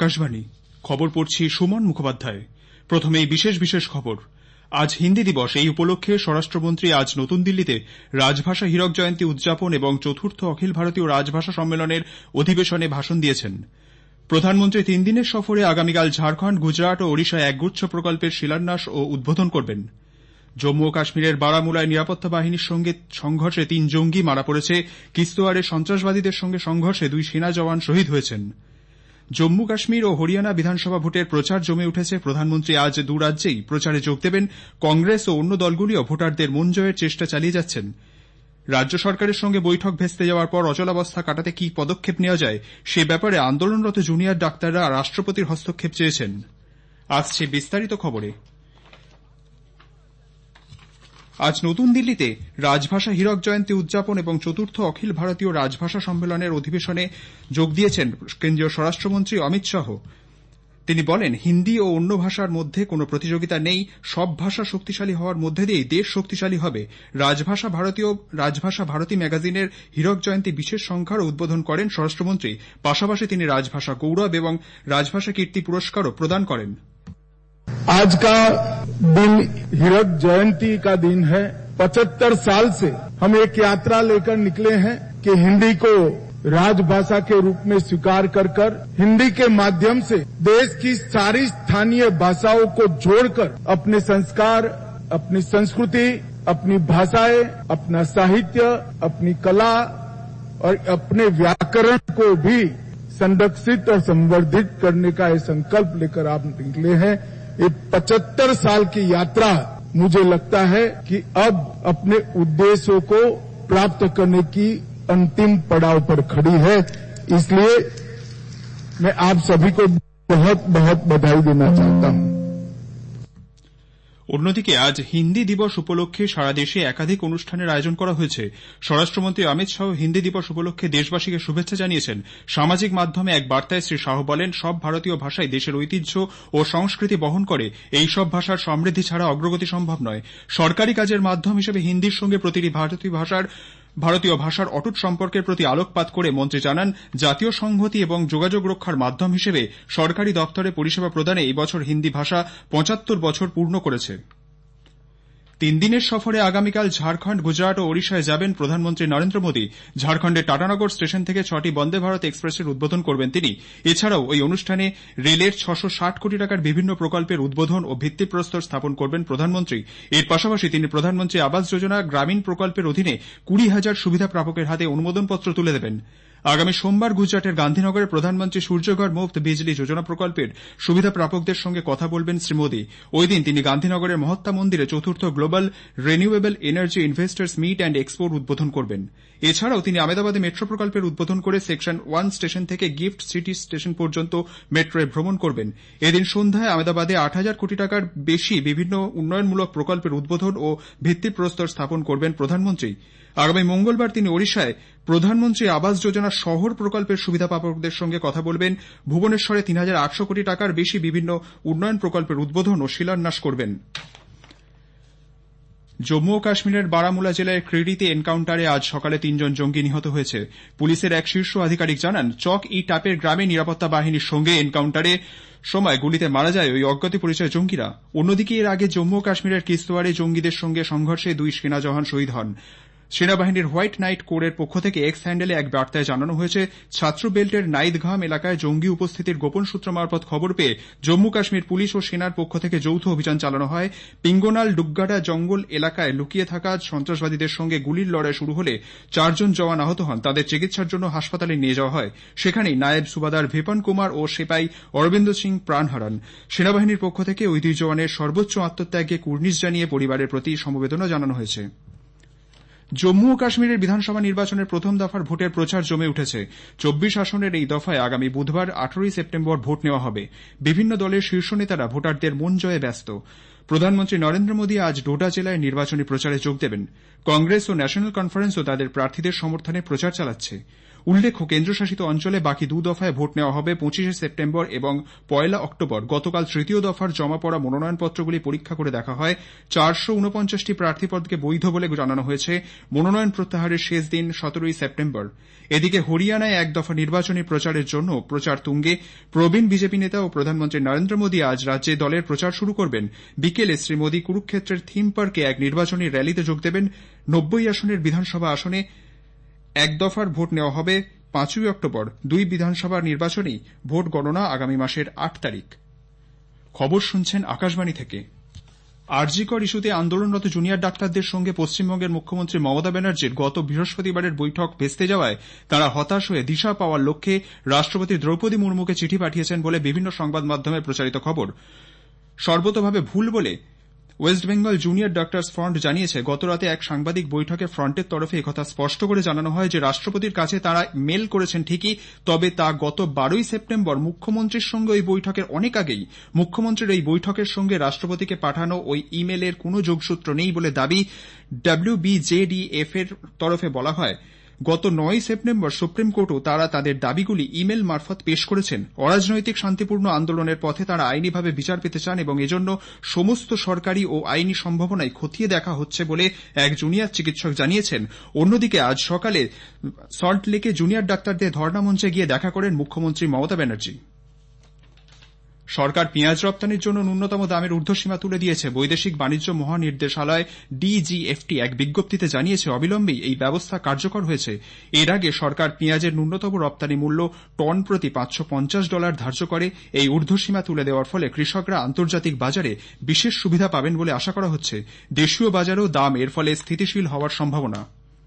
আকাশবাণী খবর পড়ছি সুমন মুখোপাধ্যায়। প্রথমেই বিশেষ খবর। আজ হিন্দি দিবস। এই উপলক্ষে স্বরাষ্ট্রমন্ত্রী আজ নতুন দিল্লিতে রাজভাষা হীরক জয়ন্তী উদযাপন এবং চতুর্থ অখিল ভারতীয় রাজভাষা সম্মেলনের অধিবেশনে ভাষণ দিয়েছেন। প্রধানমন্ত্রী 3 দিনের সফরে আগামীকাল ঝাড়খণ্ড, গুজরাট ও ওড়িশায় একগুচ্ছ প্রকল্পের শিলান্যাস ও উদ্বোধন করবেন। জম্মু ও কাশ্মীরের বারামুলায় নিরাপত্তা বাহিনীর সঙ্গে সংঘর্ষে 3 জঙ্গি মারা পড়েছে। কিস্তোয়াড়ে সন্ত্রাসবাদীদের সঙ্গে সংঘর্ষে 2 সেনা জওয়ান শহীদ হয়েছেন। জম্মু কাশ্মীর ও হরিয়ানা বিধানসভা ভোটের প্রচার জমে উঠেছে। প্রধানমন্ত্রী আজ 2 রাজ্যেই প্রচারে যোগ দেবেন। কংগ্রেস ও অন্য দলগুলিও ভোটারদের মন জয়ের চেষ্টা চালিয়ে যাচ্ছেন। রাজ্য সরকারের সঙ্গে বৈঠক ভেস্তে যাওয়ার পর অচলাবস্থা কাটাতে কি পদক্ষেপ নেওয়া যায় সে ব্যাপারে আন্দোলনরত জুনিয়র ডাক্তাররা রাষ্ট্রপতির হস্তক্ষেপ চেয়েছেন। আসছে বিস্তারিত খবরে। আজ নতুন দিল্লিতে রাজভাষা হীরক জয়ন্তী উদযাপন এবং চতুর্থ অখিল ভারতীয় রাজভাষা সম্মেলনের অধিবেশনে যোগ দিয়েছেন কেন্দ্রীয় স্বরাষ্ট্রমন্ত্রী অমিত শাহ। তিনি বলেন, হিন্দি ও অন্য ভাষার মধ্যে কোনো প্রতিযোগিতা নেই। সব ভাষা শক্তিশালী হওয়ার মধ্যে দিয়েই দেশ শক্তিশালী হবে। রাজভাষা ভারতী ম্যাগাজিনের হীরক জয়ন্তী বিশেষ সংখ্যার উদ্বোধন করেন স্বরাষ্ট্রমন্ত্রী। পাশাপাশি তিনি রাজভাষা গৌরব এবং রাজভাষা কীর্তি পুরস্কারও প্রদান করেন। आज का दिन हीरक जयंती का दिन है। 75 साल से हम एक यात्रा लेकर निकले हैं कि हिंदी को राजभाषा के रूप में स्वीकार कर हिंदी के माध्यम से देश की सारी स्थानीय भाषाओं को जोड़कर अपने संस्कार, अपनी संस्कृति, अपनी भाषाएं, अपना साहित्य, अपनी कला और अपने व्याकरण को भी संरक्षित और संवर्धित करने का ये संकल्प लेकर आप निकले हैं। ये 75 साल की यात्रा मुझे लगता है कि अब अपने उद्देश्यों को प्राप्त करने की अंतिम पड़ाव पर खड़ी है। इसलिए मैं आप सभी को बहुत बहुत बधाई देना चाहता हूं। অন্যদিকে আজ হিন্দি দিবস উপলক্ষে সারা দেশে একাধিক অনুষ্ঠানের আয়োজন করা হয়েছে। স্বরাষ্ট্রমন্ত্রী অমিত শাহ হিন্দি দিবস উপলক্ষে দেশবাসীকে শুভেচ্ছা জানিয়েছেন। সামাজিক মাধ্যমে এক বার্তায় শ্রী শাহ বলেন, সব ভারতীয় ভাষাই দেশের ঐতিহ্য ও সংস্কৃতি বহন করে। এই সব ভাষার সমৃদ্ধি ছাড়া অগ্রগতি সম্ভব নয়। সরকারি কাজের মাধ্যম হিসেবে হিন্দির সঙ্গে প্রতিটি ভারতীয় ভাষার অটুট সম্পর্কের প্রতি আলোকপাত করে মন্ত্রী জানান, জাতীয় সংহতি এবং যোগাযোগ রক্ষার মাধ্যম হিসেবে সরকারি দপ্তরে পরিষেবা প্রদানে এই বছর হিন্দি ভাষা 75 বছর পূর্ণ করেছে। 3 দিনের সফরে আগামীকাল ঝাড়খণ্ড, গুজরাট ও ওড়িশায় যাবেন প্রধানমন্ত্রী নরেন্দ্র মোদী। ঝাড়খণ্ডের টাটানগর স্টেশন থেকে 6টি বন্দে ভারত এক্সপ্রেসের উদ্বোধন করবেন তিনি। এছাড়াও ওই অনুষ্ঠানে রেলের 660 কোটি টাকার বিভিন্ন প্রকল্পের উদ্বোধন ও ভিত্তিপ্রস্তর স্থাপন করবেন প্রধানমন্ত্রী। এর পাশাপাশি তিনি প্রধানমন্ত্রী আবাস যোজনা গ্রামীণ প্রকল্পের অধীনে 20,000 সুবিধা প্রাপকের হাতে অনুমোদনপত্র তুলে দেবেন। আগামী সোমবার গুজরাটের গান্ধীনগরে প্রধানমন্ত্রী সূর্যঘর মুফত বিজলি যোজনা প্রকল্পের সুবিধা প্রাপকদের সঙ্গে কথা বলবেন শ্রী মোদী। ওই দিন তিনি গান্ধীনগরের মহাত্মা মন্দিরে চতুর্থ global renewable energy investors meet and এক্সপোর উদ্বোধন করবেন। এছাড়াও তিনি আহমেদাবাদে মেট্রো প্রকল্পের উদ্বোধন করে সেকশন 1 স্টেশন থেকে গিফট সিটি স্টেশন পর্যন্ত মেট্রোয় ভ্রমণ করবেন। এদিন সন্ধ্যায় আহমেদাবাদে 8,000 কোটি টাকার বেশি বিভিন্ন উন্নয়নমূলক প্রকল্পের উদ্বোধন ও ভিত্তিপ্রস্তর স্থাপন করবেন প্রধানমন্ত্রী। আগামী মঙ্গলবার তিনি ওড়িশায় প্রধানমন্ত্রী আবাস যোজনা শহর প্রকল্পের সুবিধা প্রাপকদের সঙ্গে কথা বলবেন। ভুবনেশ্বরে 3,800 কোটি টাকার বেশি বিভিন্ন উন্নয়ন প্রকল্পের উদ্বোধন ও শিলান্যাস করবেন। জম্মু ও কাশ্মীরের বারামুলা জেলায় ক্রিরিতে এনকাউন্টারে আজ সকালে 3 জন জঙ্গি নিহত হয়েছে। পুলিশের এক শীর্ষ আধিকারিক জানান, চক ই টাপের গ্রামে নিরাপত্তা বাহিনীর সঙ্গে এনকাউন্টারে সময় গুলিতে মারা যায় ওই অজ্ঞাত পরিচয় জঙ্গিরা। অন্যদিকে এর আগে জম্মু ও কাশ্মীরের কিস্তোয়াড়ে জঙ্গিদের সঙ্গে সংঘর্ষে 2 সেনা জওয়ান শহীদ হন। সেনাবাহিনীর হোয়াইট নাইট কোরের পক্ষ থেকে এক্স হ্যান্ডেলে এক বার্তায় জানানো হয়েছে, ছাত্র বেল্টের নাইদঘাম এলাকায় জঙ্গি উপস্থিতির গোপন সূত্র মারফত খবর পেয়ে জম্মু কাশ্মীর পুলিশ ও সেনার পক্ষ থেকে যৌথ অভিযান চালানো হয়। পিঙ্গোনাল ডুগ্গাডা জঙ্গল এলাকায় লুকিয়ে থাকা সন্ত্রাসবাদীদের সঙ্গে গুলির লড়াই শুরু হলে 4 জন জওয়ান আহত হন। তাদের চিকিৎসার জন্য হাসপাতালে নিয়ে যাওয়া হয়। সেখানেই নায়েব সুবাদার ভিপন কুমার ও সিপাই অরবিন্দ সিং প্রাণ হারান। সেনাবাহিনীর পক্ষ থেকে ওই 2 জওয়ানের সর্বোচ্চ আত্মত্যাগে কুর্নিশ জানিয়ে পরিবারের প্রতি সমবেদনা জানানো হয়েছে। জম্মু ও কাশ্মীরের বিধানসভা নির্বাচনের প্রথম দফার ভোটের প্রচার জমে উঠেছে। 24 আসনের এই দফায় আগামী বুধবার 18 সেপ্টেম্বর ভোট নেওয়া হবে। বিভিন্ন দলের শীর্ষ নেতারা ভোটারদের মন জয়ে ব্যস্ত। প্রধানমন্ত্রী নরেন্দ্র মোদী আজ ডোডা জেলায় নির্বাচনী প্রচারে যোগ দেবেন। কংগ্রেস ও ন্যাশনাল কনফারেন্সও তাদের প্রার্থীদের সমর্থনে প্রচার চালাচ্ছে। উল্লেখ্য, কেন্দ্রশাসিত অঞ্চলে বাকি 2 দফায় ভোট নেওয়া হবে 25শে সেপ্টেম্বর এবং 1 অক্টোবর। গতকাল তৃতীয় দফার জমা পড়া মনোনয়নপত্রগুলি পরীক্ষা করে দেখা হয়। 449টি প্রার্থীপদকে বৈধ বলে জানানো হয়েছে। মনোনয়ন প্রত্যাহারের শেষ দিন 17ই সেপ্টেম্বর। এদিকে হরিয়ানায় 1 দফা নির্বাচনী প্রচারের জন্য প্রচার তুঙ্গে। প্রবীণ বিজেপি নেতা ও প্রধানমন্ত্রী নরেন্দ্র মোদী আজ রাজ্যে দলের প্রচার শুরু করবেন। বিকেলে শ্রী মোদী কুরুক্ষেত্রের থিম পার্কে এক নির্বাচনী র্যালিতে যোগ দেবেন। 90 আসনের বিধানসভা আসনে 1 দফার ভোট নেওয়া হবে 5ই অক্টোবর। 2 বিধানসভা নির্বাচনেই ভোট গণনা আগামী মাসের 8 তারিখ। খবর শুনছেন আকাশবাণী থেকে। আরজি কর ইস্যুতে আন্দোলনরত জুনিয়র ডাক্তারদের সঙ্গে পশ্চিমবঙ্গের মুখ্যমন্ত্রী মমতা ব্যানার্জির গত বৃহস্পতিবারের বৈঠক ভেস্তে যাওয়ায় তাঁরা হতাশ হয়ে দিশা পাওয়ার লক্ষ্যে রাষ্ট্রপতি দ্রৌপদী মুর্মুকে চিঠি পাঠিয়েছেন বলে বিভিন্ন সংবাদ মাধ্যমে প্রচারিত খবর সর্বতোভাবে ভুল বলে west Bengal junior doctors front জানিয়েছে। গতরাতে এক সাংবাদিক বৈঠকে ফ্রন্টের তরফে একথা স্পষ্ট করে জানানো হয় যে রাষ্ট্রপতির কাছে তাঁরা মেল করেছেন ঠিকই, তবে তা গত 12ই সেপ্টেম্বর মুখ্যমন্ত্রীর সঙ্গে ওই বৈঠকের অনেক আগেই। মুখ্যমন্ত্রীর এই বৈঠকের সঙ্গে রাষ্ট্রপতিকে পাঠানো ওই ইমেলের কোনো যোগসূত্র নেই বলে দাবি WBJDF এর তরফে বলা হয়। গত 9ই সেপ্টেম্বর সুপ্রিম কোর্টও তারা তাদের দাবিগুলি ইমেল মারফত পেশ করেছেন। অরাজনৈতিক শান্তিপূর্ণ আন্দোলনের পথে তারা আইনিভাবে বিচার পেতে চান এবং এজন্য সমস্ত সরকারি ও আইনি সম্ভাবনাই খতিয়ে দেখা হচ্ছে বলে এক জুনিয়র চিকিৎসক জানিয়েছেন। অন্যদিকে আজ সকালে সল্টলেকে জুনিয়র ডাক্তারদের ধর্ণা মঞ্চে গিয়ে দেখা করেন মুখ্যমন্ত্রী মমতা ব্যানার্জি। সরকার পেঁয়াজ রপ্তানির জন্য ন্যূনতম দামের ঊর্ধ্বসীমা তুলে দিয়েছে। বৈদেশিক বাণিজ্য মহানির্দেশালয় DGFT এক বিজ্ঞপ্তিতে জানিয়েছে অবিলম্বেই এই ব্যবস্থা কার্যকর হয়েছে। এর আগে সরকার পেঁয়াজের ন্যূনতম রপ্তানি মূল্য টন প্রতি $550 ধার্য করে। এই ঊর্ধ্বসীমা তুলে দেওয়ার ফলে কৃষকরা আন্তর্জাতিক বাজারে বিশেষ সুবিধা পাবেন বলে আশা করা হচ্ছে। দেশীয় বাজারেও দাম এর ফলে স্থিতিশীল হওয়ার সম্ভাবনা।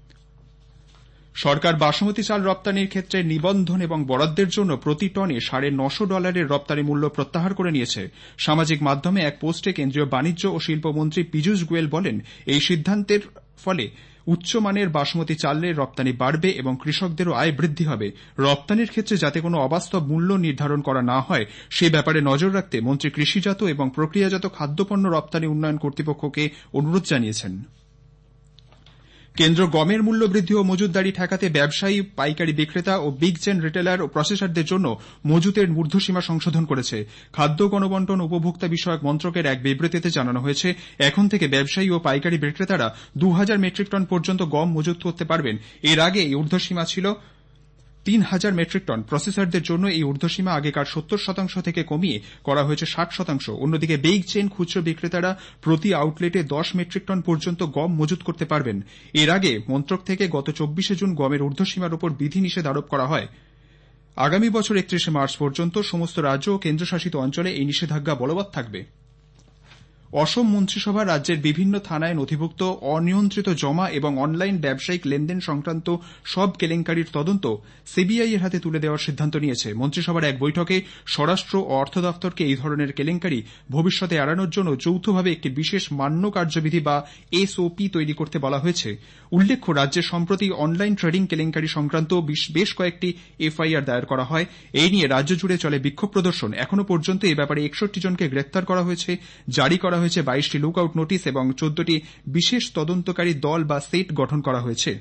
সরকার বাসমতি চাল রপ্তানির ক্ষেত্রে নিবন্ধন এবং বরাদ্দের জন্য প্রতি টনে $950 রপ্তানি মূল্য প্রত্যাহার করে নিয়েছে। সামাজিক মাধ্যমে এক পোস্টে কেন্দ্রীয় বাণিজ্য ও শিল্পমন্ত্রী পীযূষ গোয়েল বলেন, এই সিদ্ধান্তের ফলে উচ্চমানের বাসমতি চালের রপ্তানি বাড়বে এবং কৃষকদেরও আয় বৃদ্ধি হবে। রপ্তানির ক্ষেত্রে যাতে কোনো অবাস্তব মূল্য নির্ধারণ করা না হয় সে ব্যাপারে নজর রাখতে মন্ত্রী কৃষিজাত এবং প্রক্রিয়াজাত খাদ্যপণ্য রপ্তানি উন্নয়ন কর্তৃপক্ষকে অনুরোধ জানিয়েছেন। কেন্দ্র গমের মূল্য বৃদ্ধি ও মজুতদারি ঠেকাতে ব্যবসায়ী, পাইকারি বিক্রেতা ও বিগ চেন রিটেলার ও প্রসেসরদের জন্য মজুতের ঊর্ধ্বসীমা সংশোধন করেছে। খাদ্য গণবণ্টন উপভোক্তা বিষয়ক মন্ত্রকের এক বিবৃতিতে জানানো হয়েছে, এখন থেকে ব্যবসায়ী ও পাইকারি বিক্রেতারা 2000 মেট্রিক টন পর্যন্ত গম মজুত করতে পারবেন। এর আগে এই ঊর্ধ্বসীমা ছিল 3000 মেট্রিক টন। প্রসেসরদের জন্য এই ঊর্ধ্বসীমা আগেকার 70% থেকে কমিয়ে করা হয়েছে 60%। অন্যদিকে বিগ চেইন খুচরো বিক্রেতারা প্রতি আউটলেটে 10 মেট্রিক টন পর্যন্ত গম মজুত করতে পারবেন। এর আগে মন্ত্রক থেকে গত 24শে জুন গমের ঊর্ধ্বসীমার উপর বিধিনিষেধ আরোপ করা হয়। আগামী বছর 31শে মার্চ পর্যন্ত সমস্ত রাজ্য ও কেন্দ্রশাসিত অঞ্চলে এই নিষেধাজ্ঞা বলবৎ থাকবে। অসম মন্ত্রিসভা রাজ্যের বিভিন্ন থানায় নথিভুক্ত অনিয়ন্ত্রিত জমা এবং অনলাইন ব্যবসায়িক লেনদেন সংক্রান্ত সব কেলেঙ্কারির তদন্ত সিবিআই এর হাতে তুলে দেওয়ার সিদ্ধান্ত নিয়েছে। মন্ত্রিসভার এক বৈঠকে স্বরাষ্ট্র ও অর্থ দফতরকে এই ধরনের কেলেঙ্কারি ভবিষ্যতে এড়ানোর জন্য যৌথভাবে একটি বিশেষ মান্য কার্যবিধি বা SOP তৈরি করতে বলা হয়েছে। উল্লেখ্য, রাজ্যে সম্প্রতি অনলাইন ট্রেডিং কেলেঙ্কারি সংক্রান্ত বেশ কয়েকটি FIR দায়ের করা হয়। এই নিয়ে রাজ্য জুড়ে চলে বিক্ষোভ প্রদর্শন। এখনো পর্যন্ত এ ব্যাপারে 61 জনকে গ্রেপ্তার করা হয়েছে। জারি করা হয়েছে 22টি লুকআউট নোটিশ এবং 14টি বিশেষ তদন্তকারী দল বা সেট গঠন করা হয়েছে।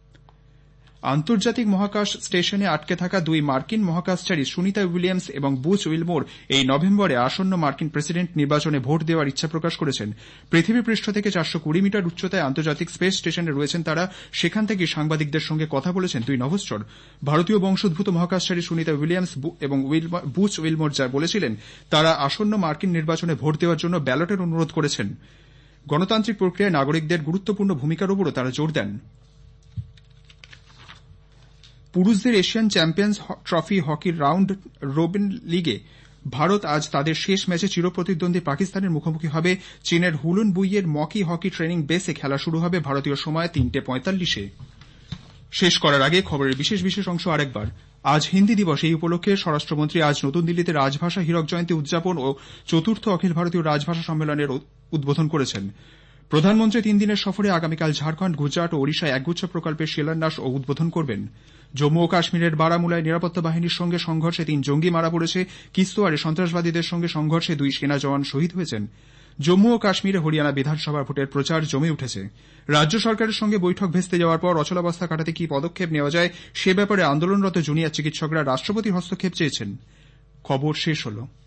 আন্তর্জাতিক মহাকাশ স্টেশনে আটকে থাকা 2 মার্কিন মহাকাশচারী সুনিতা উইলিয়ামস এবং বুচ উইলমোর এই নভেম্বরে আসন্ন মার্কিন প্রেসিডেন্ট নির্বাচনে ভোট দেওয়ার ইচ্ছা প্রকাশ করেছেন। পৃথিবী পৃষ্ঠ থেকে 420 মিটার উচ্চতায় আন্তর্জাতিক স্পেস স্টেশনে রয়েছেন তারা। সেখান থেকে সাংবাদিকদের সঙ্গে কথা বলেছেন 2 নভশ্চর। ভারতীয় বংশোদ্ভূত মহাকাশচারী সুনিতা উইলিয়ামস এবং বুচ উইলমোর যা বলেছিলেন, তারা আসন্ন মার্কিন নির্বাচনে ভোট দেওয়ার জন্য ব্যালটের অনুরোধ করেছেন। গণতান্ত্রিক প্রক্রিয়ায় নাগরিকদের গুরুত্বপূর্ণ ভূমিকার উপরও তারা জোর দেন। পুরুষদের এশিয়ান চ্যাম্পিয়ন্স ট্রফি হকির রাউন্ড রবিন লিগে ভারত আজ তাদের শেষ ম্যাচে চিরপ্রতিদ্বন্দ্বী পাকিস্তানের মুখোমুখি হবে। চীনের হুলুন বুইয়ের মকি হকি ট্রেনিং বেসে খেলা শুরু হবে ভারতীয় সময় 3:45-এ। শেষ করার আগে খবরের বিশেষ অংশ আরেকবার। আজ হিন্দি দিবস। এই উপলক্ষে স্বরাষ্ট্রমন্ত্রী আজ নতুন দিল্লিতে রাজভাষা হীরক জয়ন্তী উদযাপন ও 4র্থ অখিল ভারতীয় রাজভাষা সম্মেলনের উদ্বোধন করেছেন। প্রধানমন্ত্রী 3 দিনের সফরে আগামীকাল ঝাড়খণ্ড, গুজরাট ও ওড়িশায় একগুচ্ছ প্রকল্পের শিলান্যাস ও উদ্বোধন করবেন। জম্মু ও কাশ্মীরের বারামুলায় নিরাপত্তা বাহিনীর সঙ্গে সংঘর্ষে 3 জঙ্গি মারা পড়েছে। কিস্তোয়াড়ে সন্ত্রাসবাদীদের সঙ্গে সংঘর্ষে 2 সেনা জওয়ান শহীদ হয়েছেন। জম্মু ও কাশ্মীরে হরিয়ানা বিধানসভা ভোটের প্রচার জমে উঠেছে। রাজ্য সরকারের সঙ্গে বৈঠক ভেস্তে যাওয়ার পর অচলাবস্থা কাটাতে কি পদক্ষেপ নেওয়া যায় সে ব্যাপারে আন্দোলনরত জুনিয়র চিকিৎসকরা রাষ্ট্রপতির হস্তক্ষেপ চেয়েছেন। খবর শেষ হল।